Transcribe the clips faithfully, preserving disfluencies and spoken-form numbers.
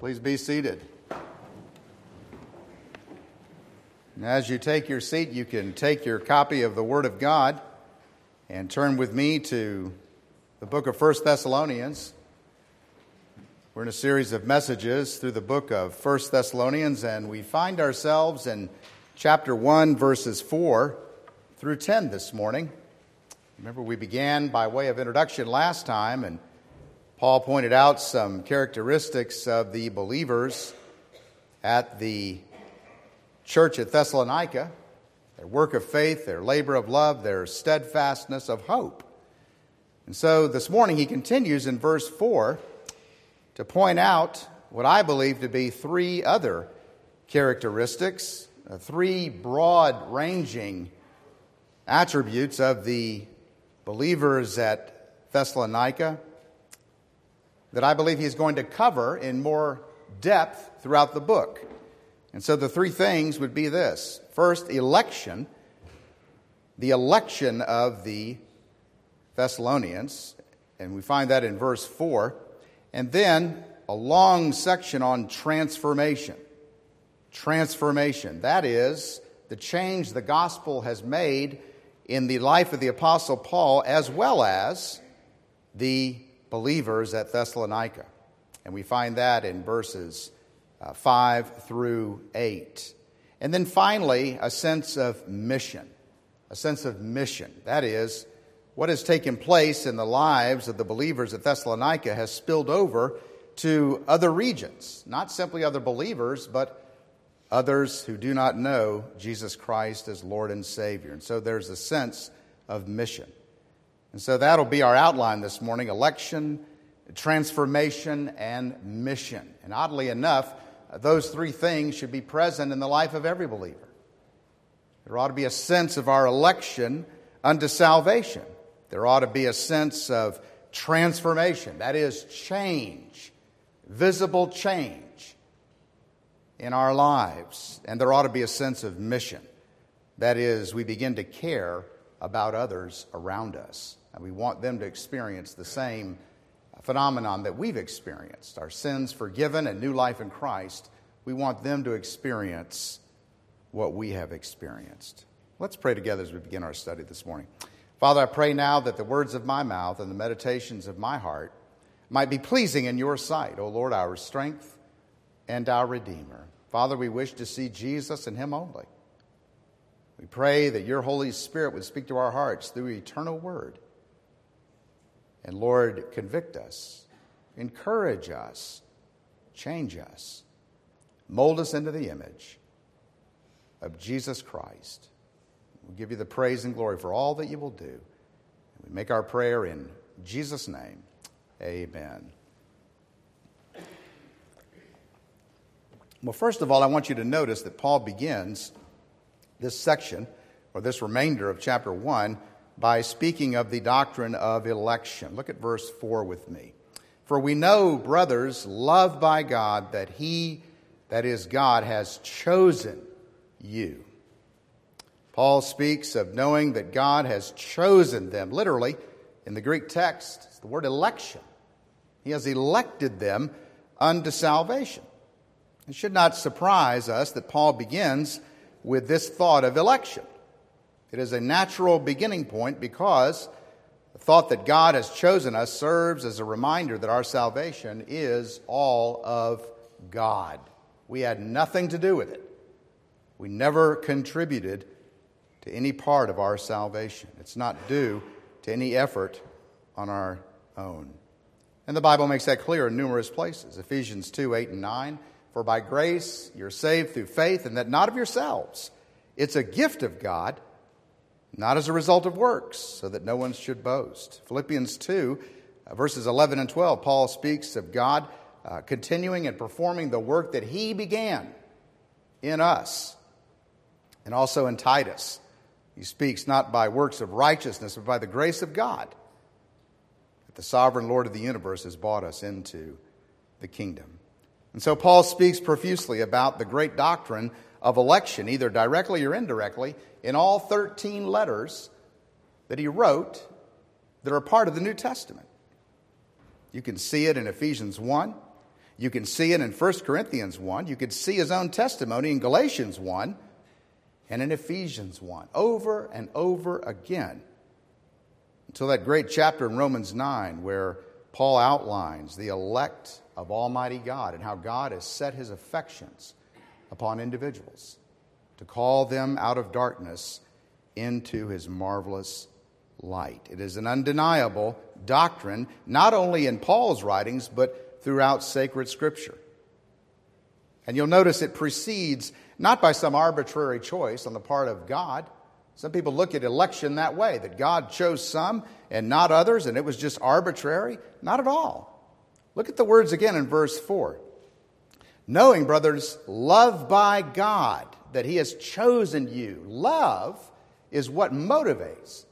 Please be seated. And as you take your seat, you can take your copy of the Word of God and turn with me to the book of First Thessalonians. We're in a series of messages through the book of First Thessalonians, and we find ourselves in chapter one, verses four through ten this morning. Remember, we began by way of introduction last time, and Paul pointed out some characteristics of the believers at the church at Thessalonica, their work of faith, their labor of love, their steadfastness of hope. And so this morning he continues in verse four to point out what I believe to be three other characteristics, uh, three broad-ranging attributes of the believers at Thessalonica that I believe he's going to cover in more depth throughout the book. And so the three things would be this. First, election, the election of the Thessalonians, and we find that in verse four. And then a long section on transformation. Transformation, that is the change the gospel has made in the life of the Apostle Paul as well as the believers at Thessalonica. And we find that in verses uh, five through eight. And then finally, a sense of mission. A sense of mission. That is, what has taken place in the lives of the believers at Thessalonica has spilled over to other regions. Not simply other believers, but others who do not know Jesus Christ as Lord and Savior. And so there's a sense of mission. And so that'll be our outline this morning: election, transformation, and mission. And oddly enough, those three things should be present in the life of every believer. There ought to be a sense of our election unto salvation. There ought to be a sense of transformation, that is, change, visible change in our lives. And there ought to be a sense of mission, that is, we begin to care about others around us. And we want them to experience the same phenomenon that we've experienced. Our sins forgiven and new life in Christ. We want them to experience what we have experienced. Let's pray together as we begin our study this morning. Father, I pray now that the words of my mouth and the meditations of my heart might be pleasing in your sight, O Lord, our strength and our Redeemer. Father, we wish to see Jesus and him only. We pray that your Holy Spirit would speak to our hearts through eternal word. And Lord, convict us, encourage us, change us, mold us into the image of Jesus Christ. We give you the praise and glory for all that you will do. And we make our prayer in Jesus' name. Amen. Well, first of all, I want you to notice that Paul begins this section, or this remainder of chapter one, by speaking of the doctrine of election. Look at verse four with me. For we know, brothers, loved by God, that he, that is God, has chosen you. Paul speaks of knowing that God has chosen them. Literally, in the Greek text, it's the word election. He has elected them unto salvation. It should not surprise us that Paul begins with this thought of election. It is a natural beginning point because the thought that God has chosen us serves as a reminder that our salvation is all of God. We had nothing to do with it. We never contributed to any part of our salvation. It's not due to any effort on our own. And the Bible makes that clear in numerous places. Ephesians two, eight, and nine. For by grace you're saved through faith, and that not of yourselves. It's a gift of God, not as a result of works, so that no one should boast. Philippians two, verses eleven and twelve, Paul speaks of God uh, continuing and performing the work that he began in us. And also in Titus, he speaks not by works of righteousness, but by the grace of God, that the sovereign Lord of the universe has brought us into the kingdom. And so Paul speaks profusely about the great doctrine of election, either directly or indirectly, in all thirteen letters that he wrote that are part of the New Testament. You can see it in Ephesians one. You can see it in First Corinthians one. You could see his own testimony in Galatians one and in Ephesians one, over and over again, until that great chapter in Romans nine where Paul outlines the elect of Almighty God and how God has set his affections upon individuals to call them out of darkness into his marvelous light. It is an undeniable doctrine, not only in Paul's writings, but throughout sacred Scripture. And you'll notice it proceeds not by some arbitrary choice on the part of God. Some people look at election that way, that God chose some and not others, and it was just arbitrary. Not at all. Look at the words again in verse four. Knowing, brothers, loved by God, that he has chosen you. Love is what motivates.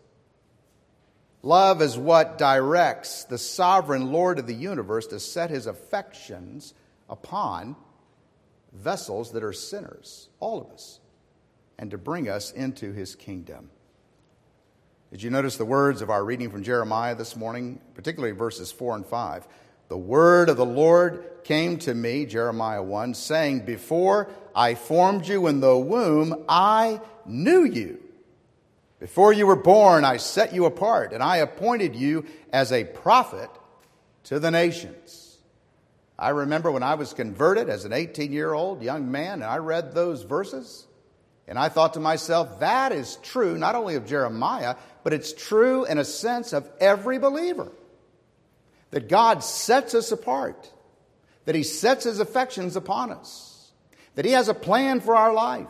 Love is what directs the sovereign Lord of the universe to set his affections upon vessels that are sinners, all of us, and to bring us into his kingdom. Did you notice the words of our reading from Jeremiah this morning, particularly verses four and five? The word of the Lord came to me, Jeremiah one, saying, before I formed you in the womb, I knew you. Before you were born, I set you apart, and I appointed you as a prophet to the nations. I remember when I was converted as an eighteen-year-old young man, and I read those verses, and I thought to myself, that is true not only of Jeremiah, but it's true in a sense of every believer. That God sets us apart, that he sets his affections upon us, that he has a plan for our life.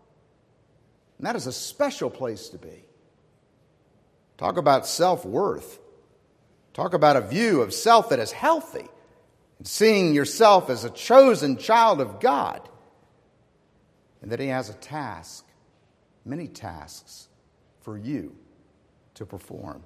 And that is a special place to be. Talk about self-worth. Talk about a view of self that is healthy. And seeing yourself as a chosen child of God. And that he has a task, many tasks, for you to perform.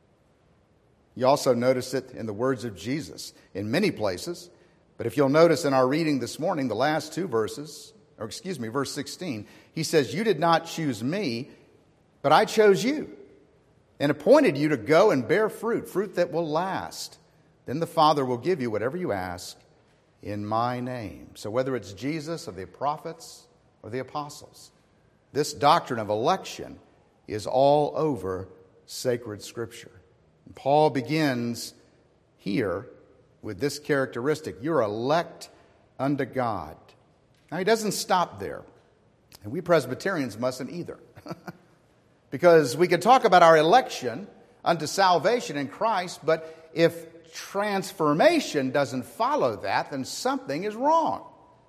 You also notice it in the words of Jesus in many places. But if you'll notice in our reading this morning, the last two verses, or excuse me, verse sixteen, he says, you did not choose me, but I chose you and appointed you to go and bear fruit, fruit that will last. Then the Father will give you whatever you ask in my name. So whether it's Jesus or the prophets or the apostles, this doctrine of election is all over sacred Scripture. And Paul begins here with this characteristic. You're elect unto God. Now, he doesn't stop there. And we Presbyterians mustn't either. Because we can talk about our election unto salvation in Christ, but if transformation doesn't follow that, then something is wrong.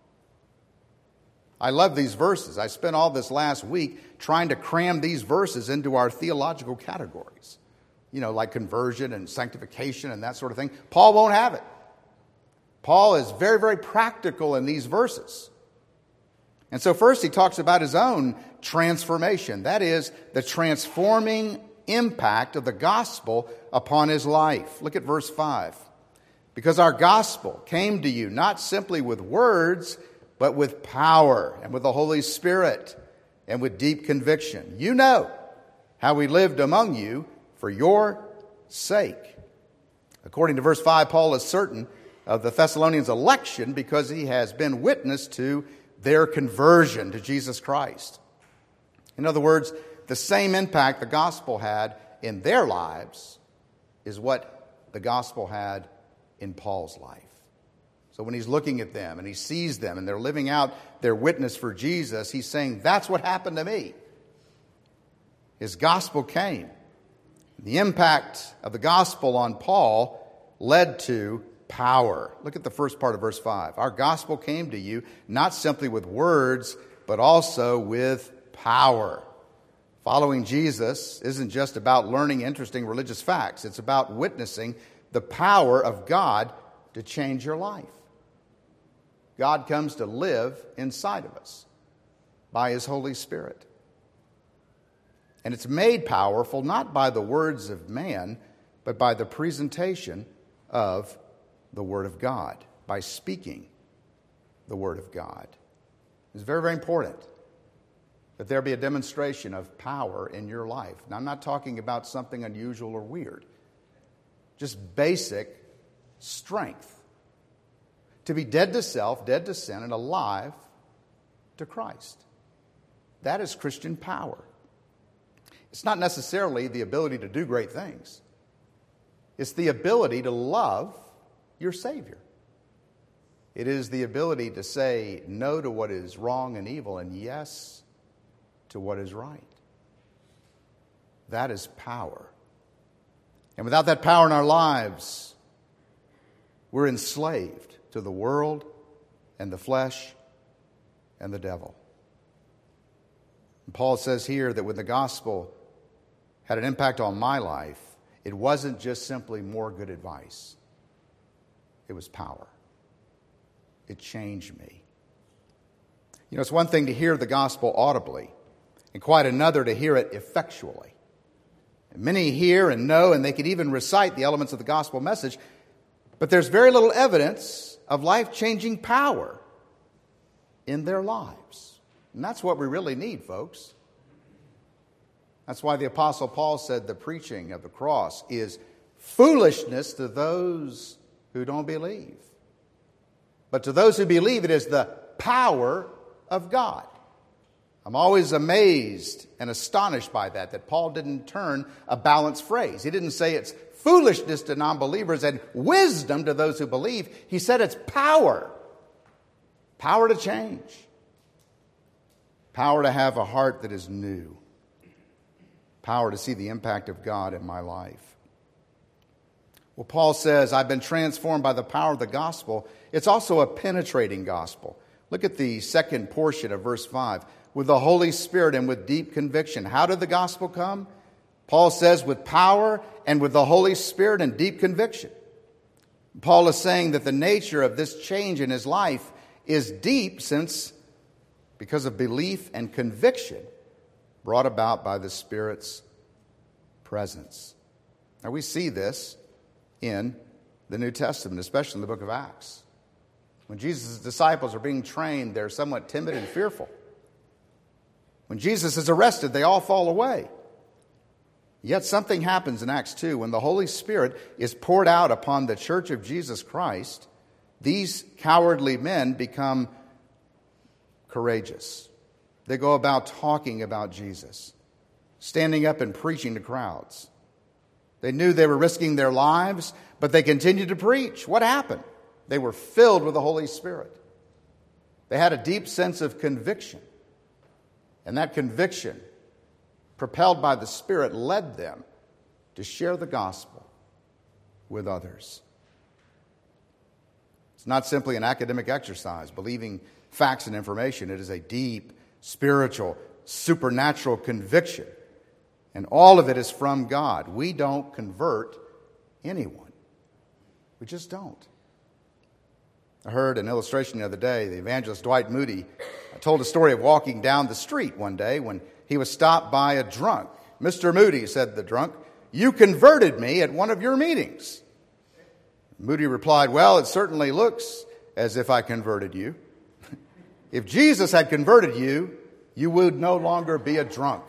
I love these verses. I spent all this last week trying to cram these verses into our theological categories. You know, like conversion and sanctification and that sort of thing. Paul won't have it. Paul is very, very practical in these verses. And so first he talks about his own transformation. That is, the transforming impact of the gospel upon his life. Look at verse five. Because our gospel came to you not simply with words, but with power and with the Holy Spirit and with deep conviction. You know how we lived among you for your sake. According to verse five, Paul is certain of the Thessalonians' election because he has been witness to their conversion to Jesus Christ. In other words, the same impact the gospel had in their lives is what the gospel had in Paul's life. So when he's looking at them and he sees them and they're living out their witness for Jesus, he's saying, that's what happened to me. His gospel came. The impact of the gospel on Paul led to power. Look at the first part of verse five. Our gospel came to you not simply with words, but also with power. Following Jesus isn't just about learning interesting religious facts. It's about witnessing the power of God to change your life. God comes to live inside of us by his Holy Spirit. And it's made powerful not by the words of man, but by the presentation of the Word of God, by speaking the Word of God. It's very, very important that there be a demonstration of power in your life. Now, I'm not talking about something unusual or weird. Just basic strength to be dead to self, dead to sin, and alive to Christ. That is Christian power. It's not necessarily the ability to do great things. It's the ability to love your Savior. It is the ability to say no to what is wrong and evil and yes to what is right. That is power. And without that power in our lives, we're enslaved to the world and the flesh and the devil. And Paul says here that when the gospel had an impact on my life, it wasn't just simply more good advice. It was power. It changed me. You know, it's one thing to hear the gospel audibly, and quite another to hear it effectually. And many hear and know, and they could even recite the elements of the gospel message, but there's very little evidence of life-changing power in their lives. And that's what we really need, folks. That's why the Apostle Paul said the preaching of the cross is foolishness to those who don't believe. But to those who believe, it is the power of God. I'm always amazed and astonished by that, that Paul didn't turn a balanced phrase. He didn't say it's foolishness to non-believers and wisdom to those who believe. He said it's power. Power to change. Power to have a heart that is new. Power to see the impact of God in my life. Well, Paul says, I've been transformed by the power of the gospel. It's also a penetrating gospel. Look at the second portion of verse five. With the Holy Spirit and with deep conviction. How did the gospel come? Paul says with power and with the Holy Spirit and deep conviction. Paul is saying that the nature of this change in his life is deep since because of belief and conviction brought about by the Spirit's presence. Now we see this in the New Testament, especially in the book of Acts. When Jesus' disciples are being trained, they're somewhat timid and fearful. When Jesus is arrested, they all fall away. Yet something happens in Acts two. When the Holy Spirit is poured out upon the church of Jesus Christ, these cowardly men become courageous. They go about talking about Jesus, standing up and preaching to crowds. They knew they were risking their lives, but they continued to preach. What happened? They were filled with the Holy Spirit. They had a deep sense of conviction. And that conviction, propelled by the Spirit, led them to share the gospel with others. It's not simply an academic exercise, believing facts and information. It is a deep, spiritual, supernatural conviction. And all of it is from God. We don't convert anyone. We just don't. I heard an illustration the other day. The evangelist Dwight Moody told a story of walking down the street one day when he was stopped by a drunk. Mister Moody, said the drunk, you converted me at one of your meetings. Moody replied, well, it certainly looks as if I converted you. If Jesus had converted you, you would no longer be a drunk.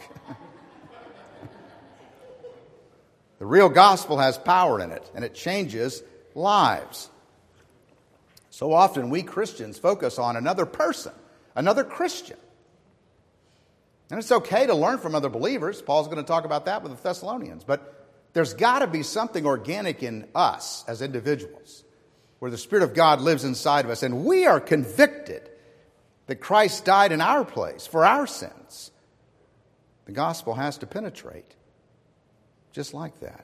The real gospel has power in it, and it changes lives. So often we Christians focus on another person, another Christian. And it's okay to learn from other believers. Paul's going to talk about that with the Thessalonians. But there's got to be something organic in us as individuals where the Spirit of God lives inside of us. And we are convicted that Christ died in our place for our sins. The gospel has to penetrate just like that.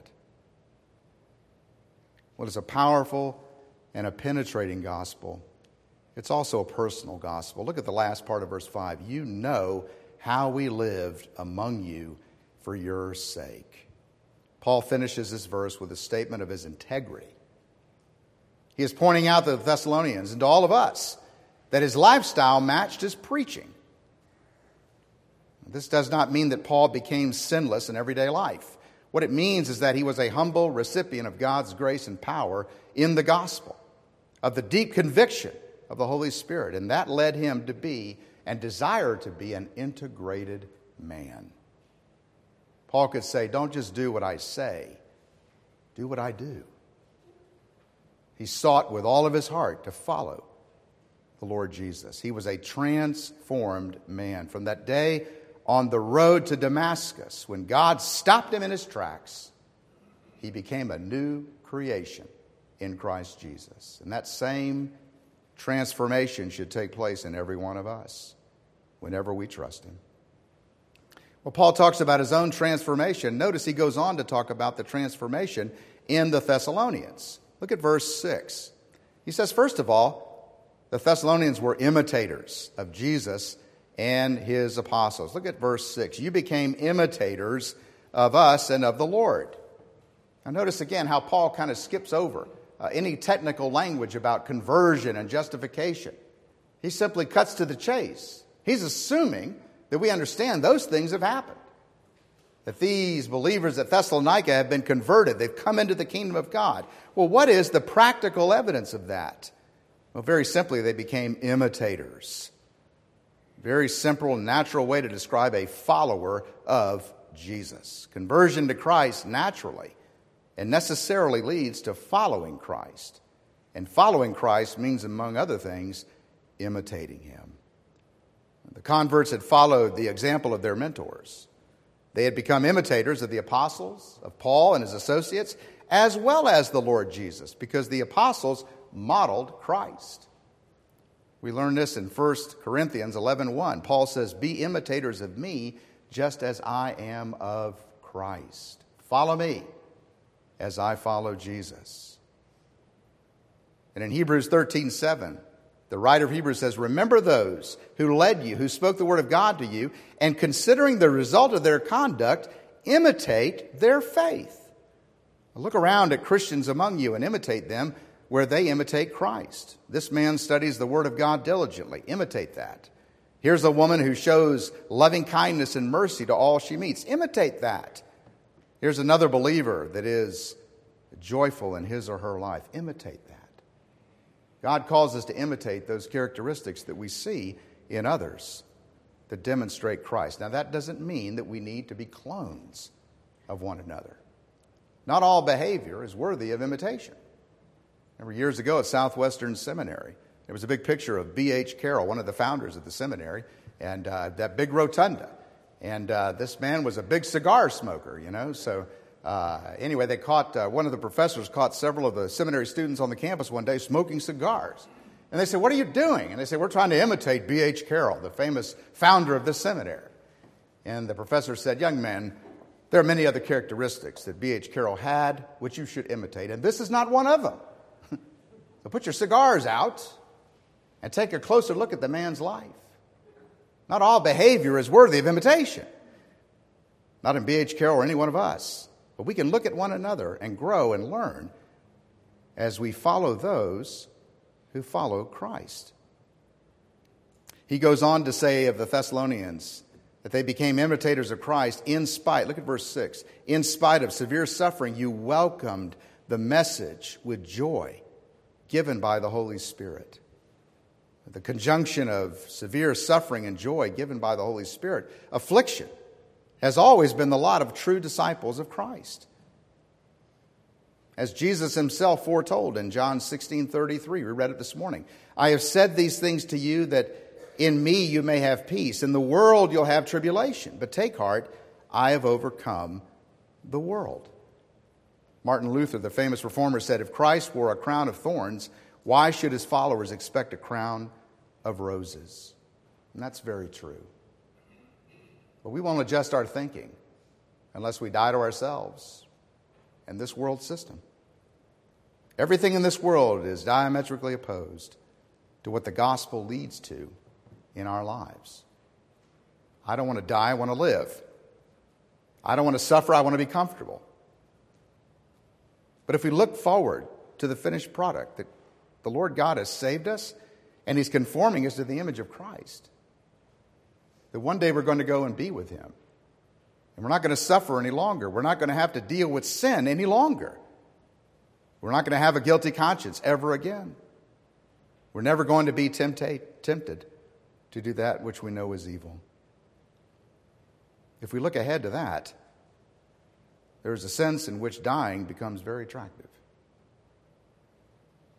Well, it's a powerful and a penetrating gospel. It's also a personal gospel. Look at the last part of verse five. You know how we lived among you for your sake. Paul finishes this verse with a statement of his integrity. He is pointing out to the Thessalonians and to all of us that his lifestyle matched his preaching. This does not mean that Paul became sinless in everyday life. What it means is that he was a humble recipient of God's grace and power in the gospel, of the deep conviction of the Holy Spirit. And that led him to be and desire to be an integrated man. Paul could say, don't just do what I say, do what I do. He sought with all of his heart to follow the Lord Jesus. He was a transformed man. From that day on the road to Damascus, when God stopped him in his tracks, he became a new creation in Christ Jesus. And that same transformation should take place in every one of us whenever we trust him. Well, Paul talks about his own transformation. Notice he goes on to talk about the transformation in the Thessalonians. Look at verse six. He says, first of all, the Thessalonians were imitators of Jesus and his apostles. Look at verse six. You became imitators of us and of the Lord. Now notice again how Paul kind of skips over uh, any technical language about conversion and justification. He simply cuts to the chase. He's assuming that we understand those things have happened. That these believers at Thessalonica have been converted. They've come into the kingdom of God. Well, what is the practical evidence of that? Well, very simply, they became imitators. Very simple, natural way to describe a follower of Jesus. Conversion to Christ naturally and necessarily leads to following Christ. And following Christ means, among other things, imitating him. The converts had followed the example of their mentors. They had become imitators of the apostles, of Paul and his associates, as well as the Lord Jesus, because the apostles modeled Christ. We learn this in First Corinthians eleven one. Paul says, be imitators of me, just as I am of Christ. Follow me as I follow Jesus. And in Hebrews thirteen seven, the writer of Hebrews says, remember those who led you, who spoke the word of God to you, and considering the result of their conduct, imitate their faith. Look around at Christians among you and imitate them where they imitate Christ. This man studies the word of God diligently. Imitate that. Here's a woman who shows loving kindness and mercy to all she meets. Imitate that. Here's another believer that is joyful in his or her life. Imitate that. God calls us to imitate those characteristics that we see in others that demonstrate Christ. Now, that doesn't mean that we need to be clones of one another. Not all behavior is worthy of imitation. Remember years ago at Southwestern Seminary, there was a big picture of B H Carroll, one of the founders of the seminary, and uh, that big rotunda. And uh, this man was a big cigar smoker, you know, so... Uh, anyway, they caught, uh, one of the professors caught several of the seminary students on the campus one day smoking cigars. And they said, what are you doing? And they said, we're trying to imitate B H Carroll, the famous founder of this seminary. And the professor said, young man, there are many other characteristics that B H Carroll had, which you should imitate, and this is not one of them. So put your cigars out and take a closer look at the man's life. Not all behavior is worthy of imitation. Not in B H Carroll or any one of us. But we can look at one another and grow and learn as we follow those who follow Christ. He goes on to say of the Thessalonians that they became imitators of Christ in spite, look at verse six, in spite of severe suffering, you welcomed the message with joy given by the Holy Spirit. The conjunction of severe suffering and joy given by the Holy Spirit, affliction, has always been the lot of true disciples of Christ. As Jesus himself foretold in John sixteen thirty-three, we read it this morning. I have said these things to you that in me you may have peace. In the world you'll have tribulation. But take heart, I have overcome the world. Martin Luther, the famous reformer, said, if Christ wore a crown of thorns, why should his followers expect a crown of roses? And that's very true. But we won't adjust our thinking unless we die to ourselves and this world system. Everything in this world is diametrically opposed to what the gospel leads to in our lives. I don't want to die, I want to live. I don't want to suffer, I want to be comfortable. But if we look forward to the finished product, that the Lord God has saved us and he's conforming us to the image of Christ, that one day we're going to go and be with him. And we're not going to suffer any longer. We're not going to have to deal with sin any longer. We're not going to have a guilty conscience ever again. We're never going to be temptate, tempted to do that which we know is evil. If we look ahead to that, there is a sense in which dying becomes very attractive.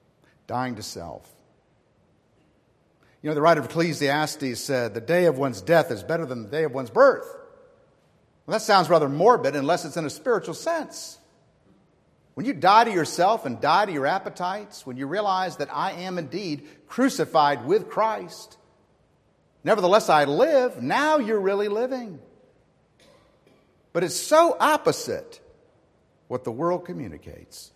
dying to self. You know, the writer of Ecclesiastes said, the day of one's death is better than the day of one's birth. Well, that sounds rather morbid unless it's in a spiritual sense. When you die to yourself and die to your appetites, when you realize that I am indeed crucified with Christ, nevertheless I live, now you're really living. But it's so opposite what the world communicates.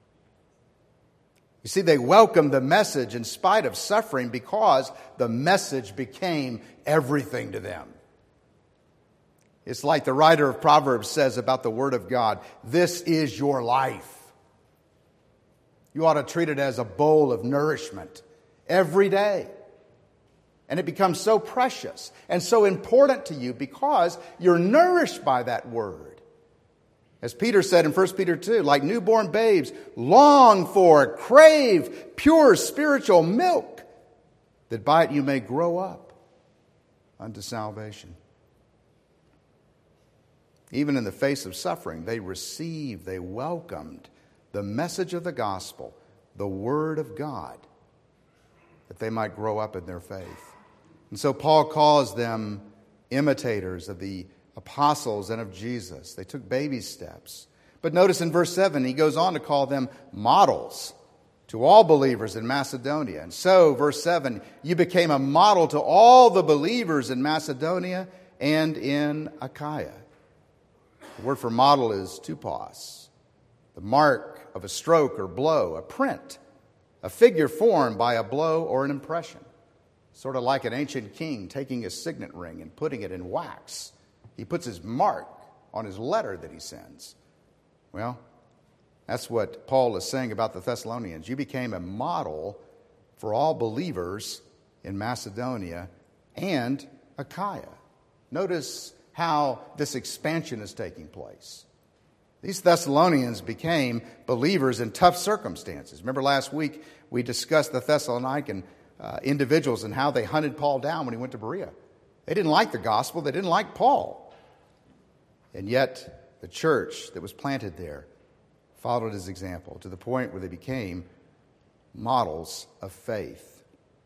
You see, they welcomed the message in spite of suffering because the message became everything to them. It's like the writer of Proverbs says about the Word of God, this is your life. You ought to treat it as a bowl of nourishment every day. And it becomes so precious and so important to you because you're nourished by that Word. As Peter said in First Peter two, like newborn babes, long for, crave pure spiritual milk, that by it you may grow up unto salvation. Even in the face of suffering, they received, they welcomed the message of the gospel, the Word of God, that they might grow up in their faith. And so Paul calls them imitators of the apostles and of Jesus. They took baby steps. But notice in verse seven, he goes on to call them models to all believers in Macedonia. And so, verse seven, you became a model to all the believers in Macedonia and in Achaia. The word for model is tupos, the mark of a stroke or blow, a print, a figure formed by a blow or an impression. Sort of like an ancient king taking his signet ring and putting it in wax. He puts his mark on his letter that he sends. Well, that's what Paul is saying about the Thessalonians. You became a model for all believers in Macedonia and Achaia. Notice how this expansion is taking place. These Thessalonians became believers in tough circumstances. Remember last week we discussed the Thessalonican uh, individuals and how they hunted Paul down when he went to Berea. They didn't like the gospel. They didn't like Paul. And yet the church that was planted there followed his example to the point where they became models of faith.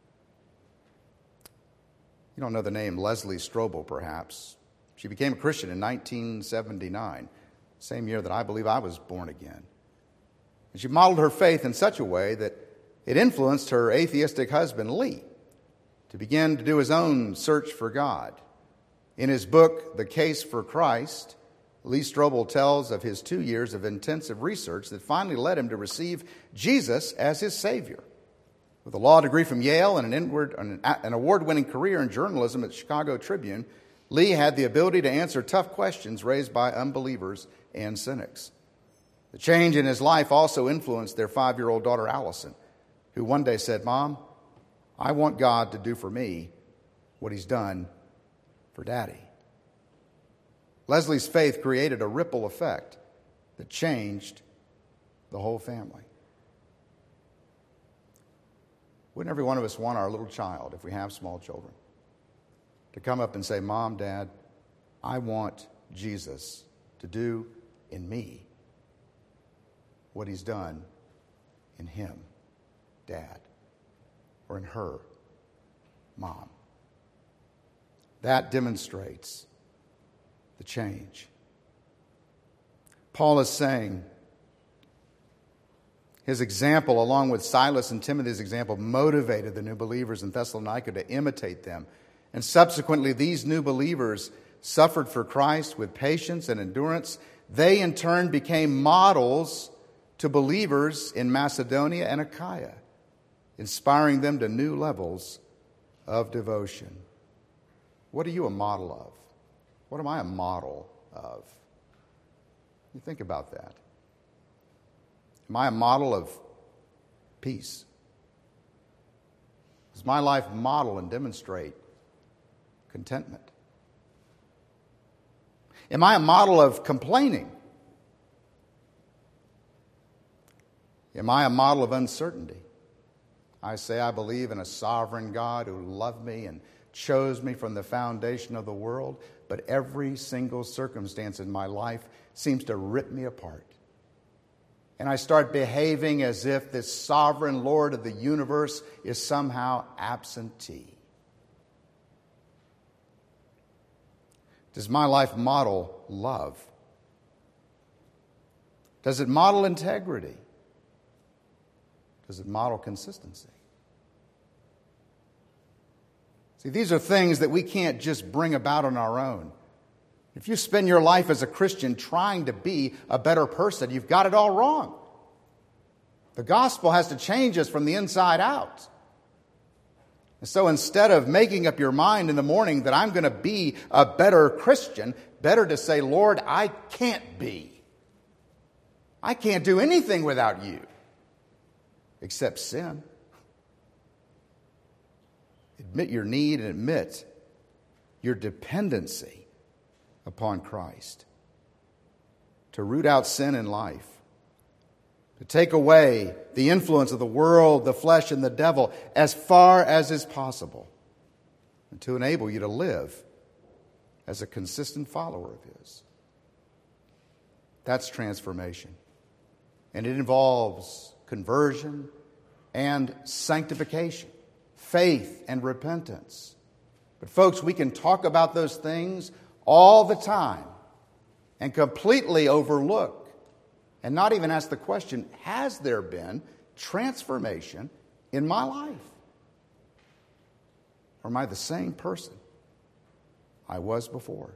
You don't know the name Leslie Strobel, perhaps. She became a Christian in nineteen seventy-nine, same year that I believe I was born again. And she modeled her faith in such a way that it influenced her atheistic husband, Lee, to begin to do his own search for God. In his book, The Case for Christ, Lee Strobel tells of his two years of intensive research that finally led him to receive Jesus as his Savior. With a law degree from Yale and an, inward, an, an award-winning career in journalism at the Chicago Tribune, Lee had the ability to answer tough questions raised by unbelievers and cynics. The change in his life also influenced their five-year-old daughter, Allison, who one day said, "Mom, I want God to do for me what he's done for Daddy." Leslie's faith created a ripple effect that changed the whole family. Wouldn't every one of us want our little child, if we have small children, to come up and say, "Mom, Dad, I want Jesus to do in me what he's done in him, Dad, or in her, Mom." That demonstrates the change. Paul is saying his example, along with Silas and Timothy's example, motivated the new believers in Thessalonica to imitate them. And subsequently, these new believers suffered for Christ with patience and endurance. They, in turn, became models to believers in Macedonia and Achaia, inspiring them to new levels of devotion. What are you a model of? What am I a model of? You think about that. Am I a model of peace? Does my life model and demonstrate contentment? Am I a model of complaining? Am I a model of uncertainty? I say I believe in a sovereign God who loved me and chose me from the foundation of the world, but every single circumstance in my life seems to rip me apart. and I start behaving as if this sovereign Lord of the universe is somehow absentee? Does my life model love? Does it model integrity? Does it model consistency? See, these are things that we can't just bring about on our own. If you spend your life as a Christian trying to be a better person, you've got it all wrong. The gospel has to change us from the inside out. And so instead of making up your mind in the morning that I'm going to be a better Christian, better to say, Lord, I can't be. I can't do anything without you except sin. Admit your need and admit your dependency upon Christ. To root out sin in life. To take away the influence of the world, the flesh, and the devil as far as is possible. And to enable you to live as a consistent follower of His. That's transformation. And it involves conversion and sanctification, faith and repentance. But folks, we can talk about those things all the time and completely overlook and not even ask the question, has there been transformation in my life? Or am I the same person I was before?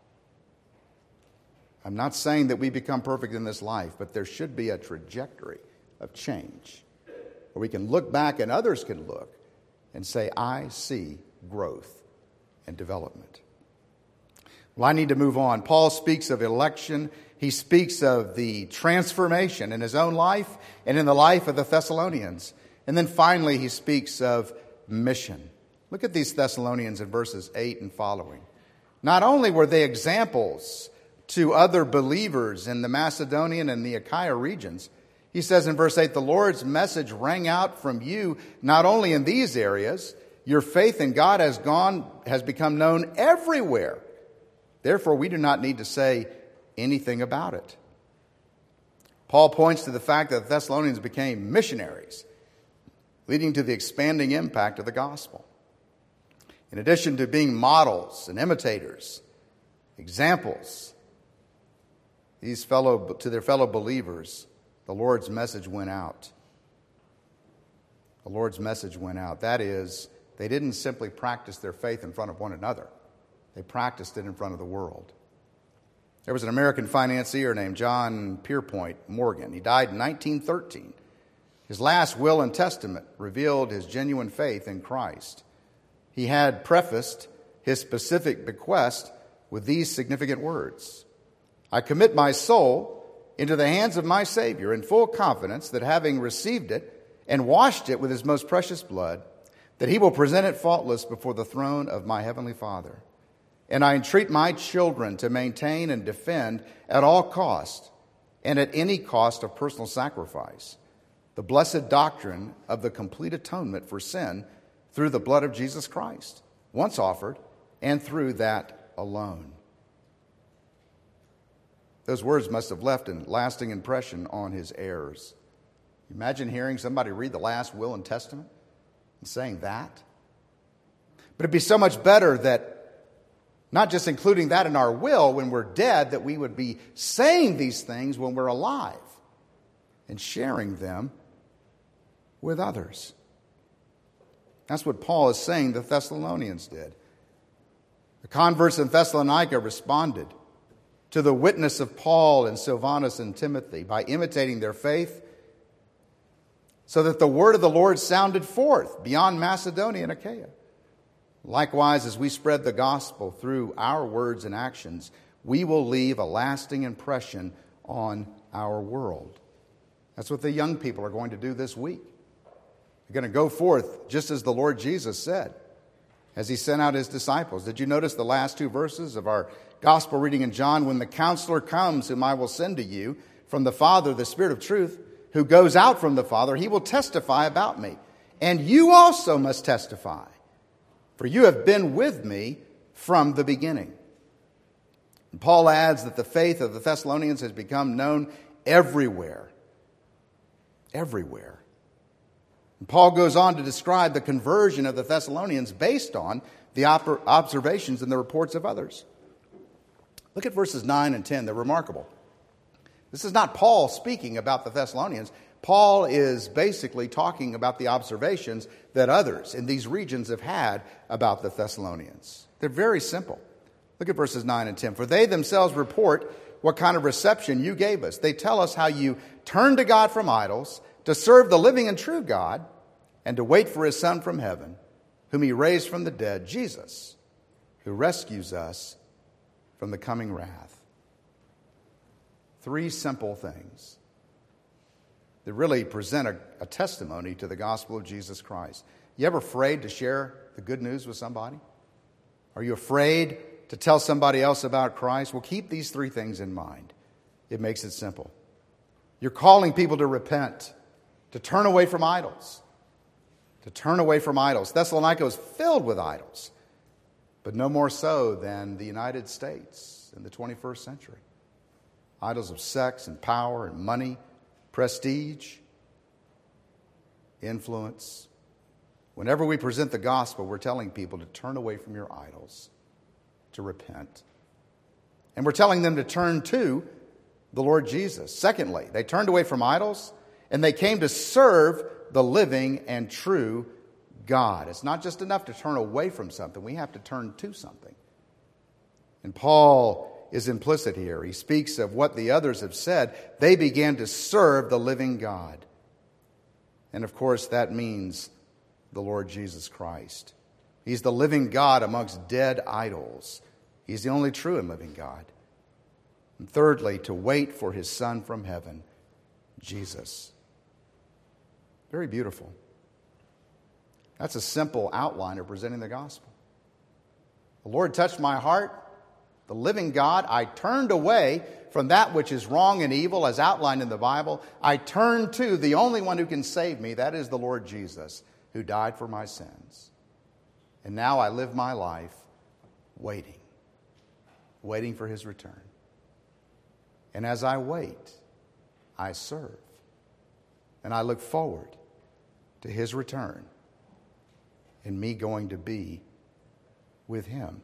I'm not saying that we become perfect in this life, but there should be a trajectory of change where we can look back and others can look and say, I see growth and development. Well, I need to move on. Paul speaks of election. He speaks of the transformation in his own life and in the life of the Thessalonians. And then finally, he speaks of mission. Look at these Thessalonians in verses eight and following. Not only were they examples to other believers in the Macedonian and the Achaia regions, he says in verse eight, the Lord's message rang out from you not only in these areas, your faith in God has gone, has become known everywhere. Therefore, we do not need to say anything about it. Paul points to the fact that the Thessalonians became missionaries, leading to the expanding impact of the gospel. In addition to being models and imitators, examples, these fellow to their fellow believers, the Lord's message went out. The Lord's message went out. That is, they didn't simply practice their faith in front of one another. They practiced it in front of the world. There was an American financier named John Pierpont Morgan. He died in nineteen thirteen. His last will and testament revealed his genuine faith in Christ. He had prefaced his specific bequest with these significant words. I commit my soul into the hands of my Savior in full confidence that having received it and washed it with his most precious blood, that he will present it faultless before the throne of my heavenly Father. And I entreat my children to maintain and defend at all cost and at any cost of personal sacrifice the blessed doctrine of the complete atonement for sin through the blood of Jesus Christ, once offered, and through that alone. Those words must have left a lasting impression on his heirs. Imagine hearing somebody read the last will and testament and saying that. But it'd be so much better that not just including that in our will when we're dead, that we would be saying these things when we're alive and sharing them with others. That's what Paul is saying the Thessalonians did. The converts in Thessalonica responded to the witness of Paul and Silvanus and Timothy by imitating their faith so that the word of the Lord sounded forth beyond Macedonia and Achaia. Likewise, as we spread the gospel through our words and actions, we will leave a lasting impression on our world. That's what the young people are going to do this week. They're going to go forth just as the Lord Jesus said as he sent out his disciples. Did you notice the last two verses of our gospel reading in John? When the counselor comes, whom I will send to you from the Father, the Spirit of truth, who goes out from the Father, he will testify about me. And you also must testify, for you have been with me from the beginning. And Paul adds that the faith of the Thessalonians has become known everywhere. everywhere. And Paul goes on to describe the conversion of the Thessalonians based on the op- observations and the reports of others. Look at verses nine and ten. They're remarkable. This is not Paul speaking about the Thessalonians. Paul is basically talking about the observations that others in these regions have had about the Thessalonians. They're very simple. Look at verses nine and ten. For they themselves report what kind of reception you gave us. They tell us how you turned to God from idols, to serve the living and true God, and to wait for his Son from heaven, whom he raised from the dead, Jesus, who rescues us from the coming wrath. Three simple things that really present a, a testimony to the gospel of Jesus Christ. You ever afraid to share the good news with somebody? Are you afraid to tell somebody else about Christ? Well, keep these three things in mind. It makes it simple. You're calling people to repent, to turn away from idols, to turn away from idols. Thessalonica was filled with idols, but no more so than the United States in the twenty-first century. Idols of sex and power and money, prestige, influence. Whenever we present the gospel, we're telling people to turn away from your idols, to repent. And we're telling them to turn to the Lord Jesus. Secondly, they turned away from idols and they came to serve the living and true God. It's not just enough to turn away from something. We have to turn to something. And Paul is implicit here. He speaks of what the others have said. They began to serve the living God. And of course, that means the Lord Jesus Christ. He's the living God amongst dead idols. He's the only true and living God. And thirdly, to wait for his Son from heaven, Jesus. Very beautiful. That's a simple outline of presenting the gospel. The Lord touched my heart. The living God, I turned away from that which is wrong and evil as outlined in the Bible. I turned to the only one who can save me. That is the Lord Jesus, who died for my sins. And now I live my life waiting, waiting for his return. And as I wait, I serve. And I look forward to his return and me going to be with him.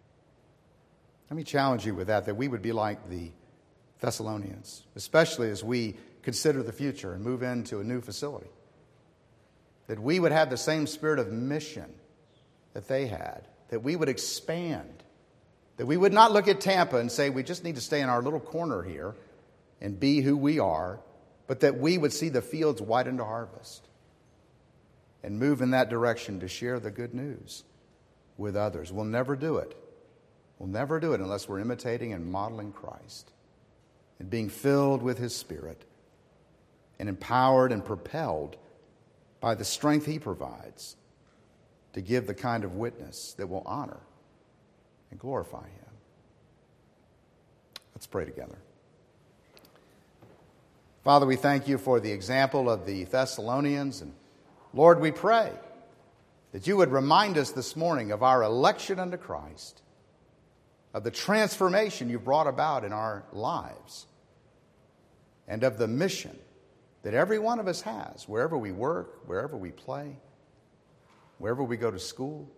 Let me challenge you with that, that we would be like the Thessalonians, especially as we consider the future and move into a new facility. That we would have the same spirit of mission that they had, that we would expand, that we would not look at Tampa and say we just need to stay in our little corner here and be who we are, but that we would see the fields widen to harvest and move in that direction to share the good news with others. We'll never do it. We'll never do it unless we're imitating and modeling Christ and being filled with his Spirit and empowered and propelled by the strength he provides to give the kind of witness that will honor and glorify him. Let's pray together. Father, we thank you for the example of the Thessalonians. And Lord, we pray that you would remind us this morning of our election unto Christ, of the transformation you brought about in our lives, and of the mission that every one of us has, wherever we work, wherever we play, wherever we go to school,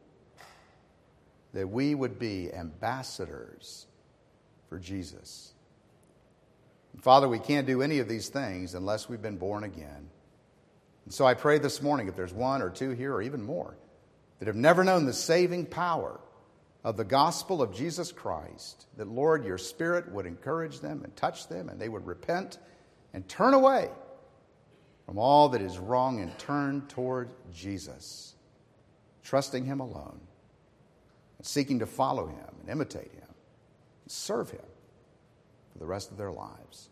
that we would be ambassadors for Jesus. And Father, we can't do any of these things unless we've been born again. And so I pray this morning, if there's one or two here or even more that have never known the saving power of the gospel of Jesus Christ, that, Lord, your Spirit would encourage them and touch them, and they would repent and turn away from all that is wrong and turn toward Jesus, trusting him alone, and seeking to follow him and imitate him and serve him for the rest of their lives.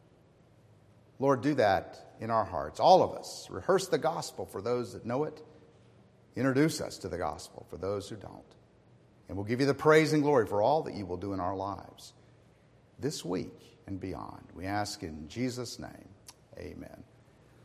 Lord, do that in our hearts, all of us. Rehearse the gospel for those that know it. Introduce us to the gospel for those who don't. And we'll give you the praise and glory for all that you will do in our lives this week and beyond. We ask in Jesus' name, amen.